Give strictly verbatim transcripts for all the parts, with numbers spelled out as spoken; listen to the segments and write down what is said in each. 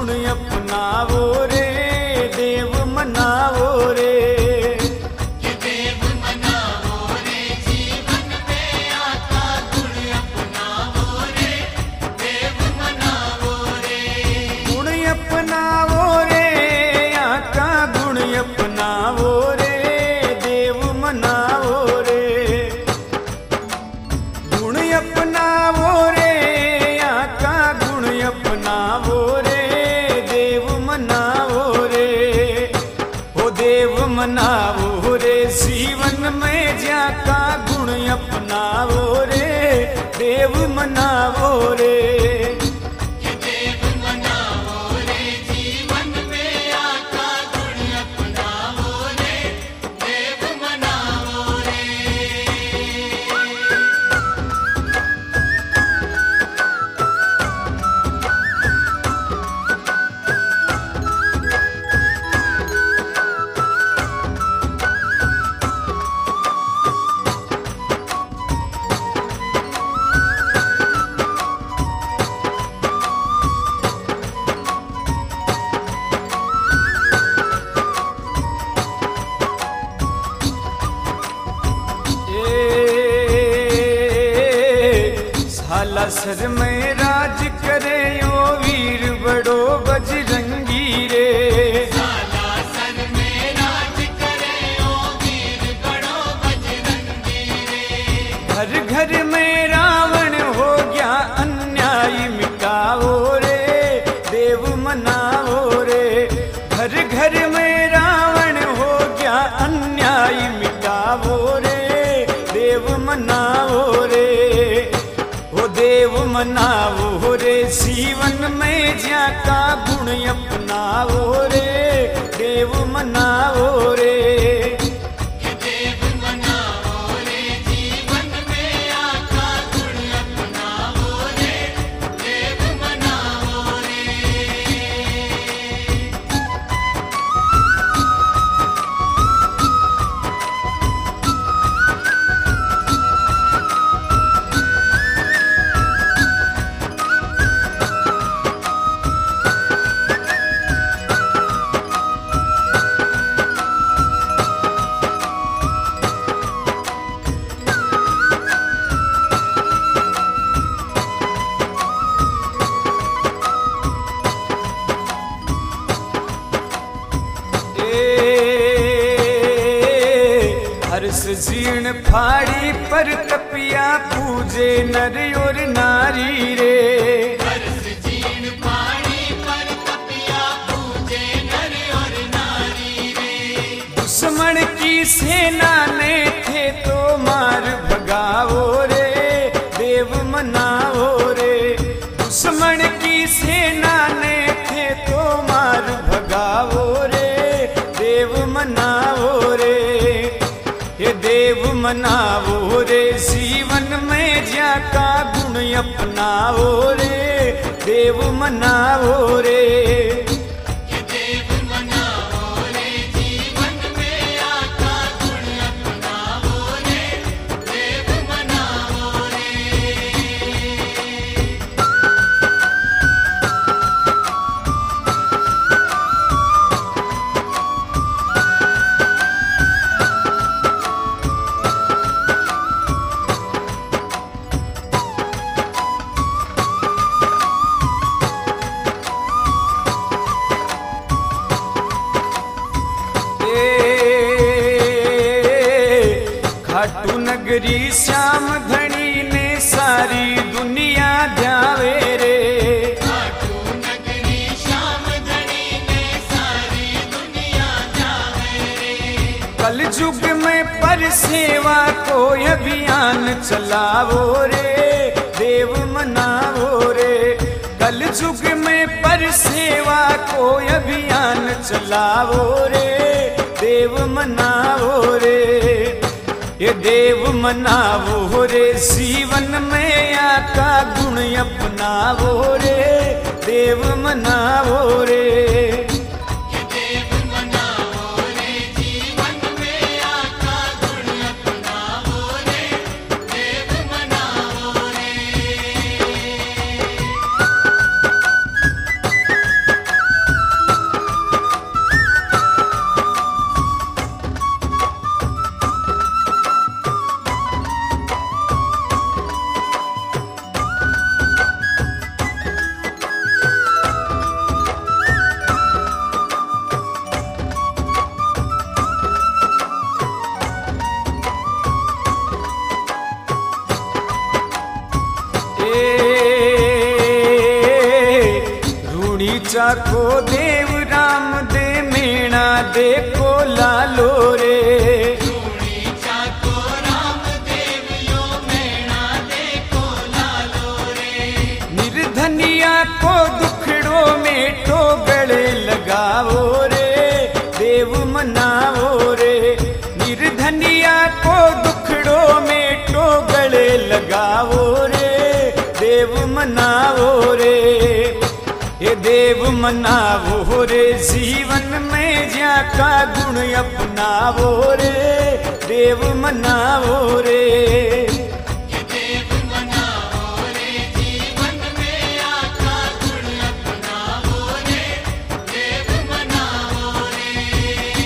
गुण अपनावो रे, देव मनावो रे। ये देव मनावो रे, जीवन में आका गुण अपनावो रे, देव मनावो रे। गुण अपनावो रे, आका गुण अपनावो रे, देव मनावो रे। गुण अपनावो रे, आका गुण अपनावो रे, देव मनावो रे। ओ देव मनावो रे, जीवन में जाका गुण अपनावो रे, देव मनावो रे। ये देव मनावो रे, जीवन में आका गुण अपनावो रे, देव मनावो रे। साला सर में राज करे यो वीर बड़ो बजरंगी रे। साला सर में राज करे ओ वीर बड़ो बजरंगी रे। घर घर में रावण हो गया अन्याय मिटाओ रे, देव मनाओ रे। घर घर में रावण हो गया अन्याय मिटाओ रे, देव मनाओ रे। ओ देव मनाओ रे, जीवन में जाका गुण अपनाओ रे, देव मनाओ रे। ये देव मनावो रे, जीवन में आका गुण अपनावो रे, देव मनावो रे। हर्ष जीर्ण फाड़ी पर तपिया पूजे नर और नारी रे। हर्ष जीर्ण पानी पर तपिया पूजे नर और नारी रे। दुश्मन की सेना ने थे तो मार भगाओ रे, देव मनाओ रे। दुश्मन की सेना ने थे तो मार भगाओ रे, देव मनाओ रे। ये देव मनाओ रे, जीवन में जाका गुण अपनाओ रे, देव मनाओ रे। ये देव मनावो रे, जीवन में आका गुण अपनावो रे, देव मनावो रे। खाटू नगरी श्याम धनी ने सारी दुनिया ध्यावे रे। खाटू नगरी श्याम धनी ने सारी दुनिया ध्यावे रे। कल युग में पर सेवा को अभियान चलावो रे, देव मनावो रे। कल युग में पर सेवा को अभियान चलावो रे, देव मनावो रे। ये देव मनावो रे, जीवन में आका गुण अपनावो रे, देव मनावो रे। ये देव मनावो रे, जीवन में आका गुण अपनावो रे, देव मनावो रे। धूणी चाको देव राम दे मेणा देखो लालो रे धूणी चाको राम देव यो मेणा देखो लालो रे निर्धनिया को दुखड़ो मेटो गले लगावो रे देव मनावो रे निर्धनिया को दुखड़ो मेटो गले लगावो रे देव मनावो रे ये देव मनावो रे जीवन में ज्या का गुण अपनावो रे देव मनावो रे ये देव मनावो रे जीवन में आका गुण अपनावो रे देव मनावो रे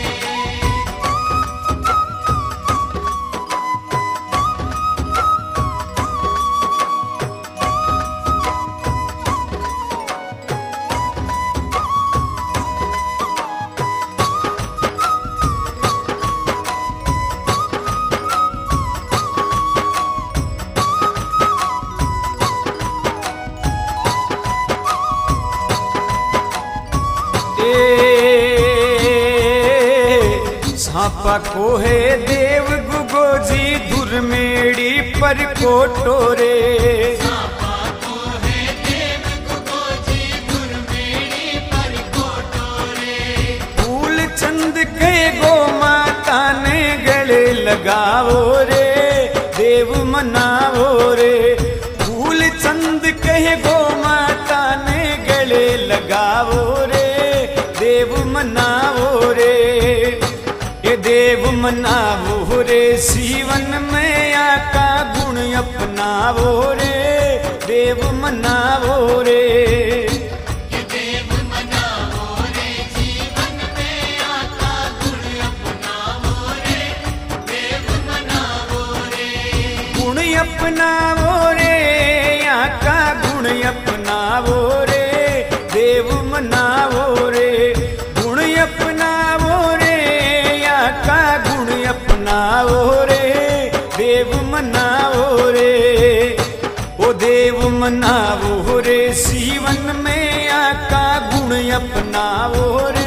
सांपा को है देव गुगो जी धुरमेड़ी पर कोटोरे सांपा को है देव गुगो जी धुरमेड़ी पर कोटोरे फूल चंद के गो माता ने गले लगावो रे देव मनावो रे फूल चंद के गो माता ने गले लगावो रे देव मनावो रे ये देव मनावो रे जीवन में आका गुण अपनावो रे देव मनावो रे ये देव मनावो रे जीवन में आका गुण अपनावो रे देव मनावो रे गुण अपनावो रे आका गुण अपनावो रे देव मनावो रे गुण अपनावो रे आका गुण अपनावो रे देव मनावो रे ओ देव मनावो रे जीवन में आका गुण अपनावो रे